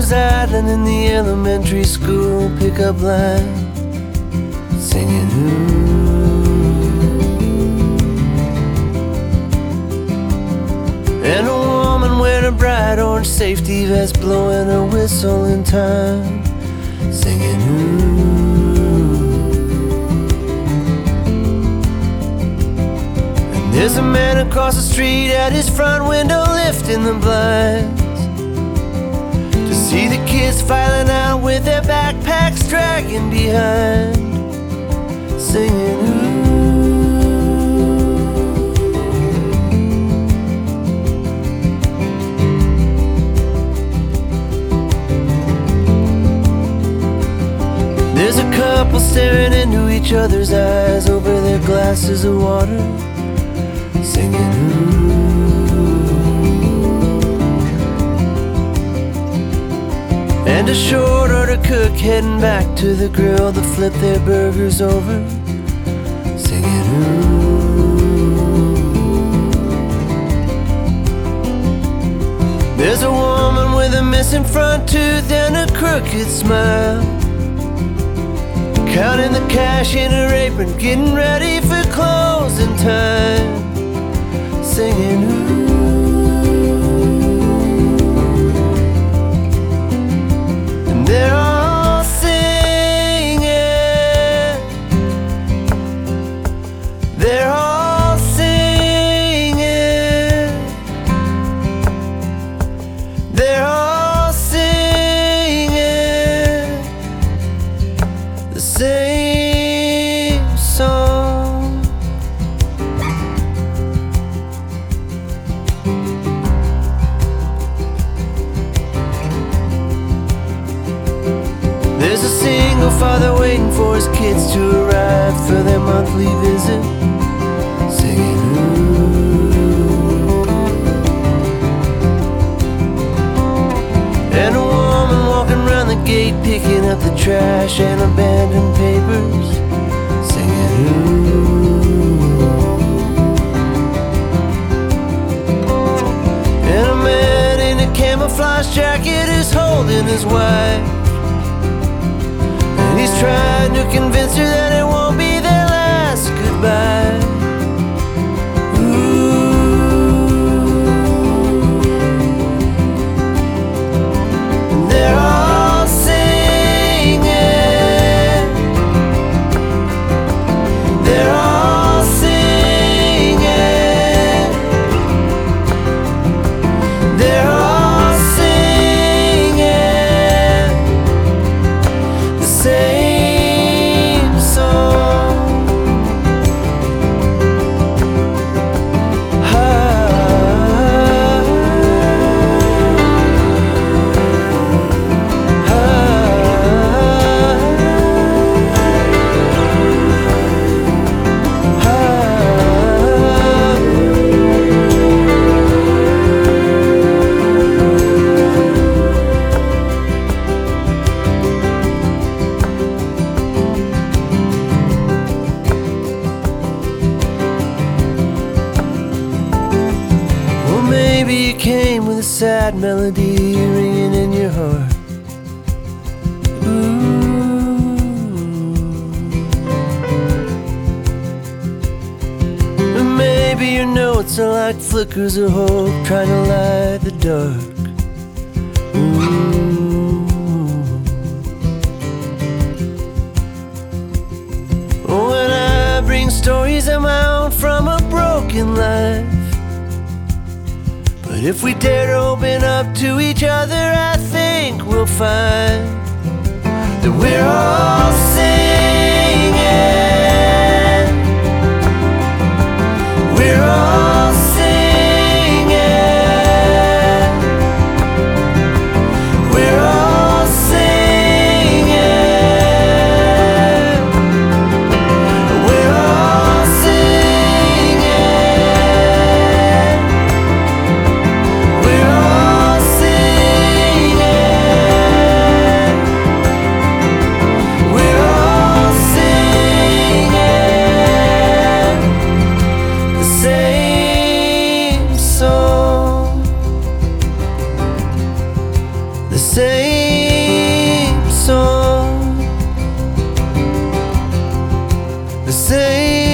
Rose Island in the elementary school pickup line, singing and a woman wearing a bright orange safety vest, blowing a whistle in time, singing And there's a man across the street at his front window lifting the blinds to see the kids filing out with their backpacks dragging behind, singing There's a couple staring into each other's eyes over their glasses of water, singing And a short order cook heading back to the grill to flip their burgers over, singing There's a woman with a missing front tooth and a crooked smile, counting the cash in her apron, getting ready for closing time, singing And they're all singing, they're all singing, they're all singing the same song. There's a single father waiting for his kids to arrive for their monthly visit, singing And a woman walking around the gate picking up the trash and abandoned papers, singing And a man in a camouflage jacket is holding his wife, and he's trying to convince her that it won't be their last goodbye. And they're all singing, they're all singing, they're all singing the same song. Well, maybe you came with a sad melody ringing in your heart. And maybe your notes are like flickers of hope trying to light the dark. When I bring stories of my own from a broken life, but if we dare to open up to each other, I think we'll find that we're all singing, we're all singing, we're all singing, we're all singing, we're all singing, we're all Hey,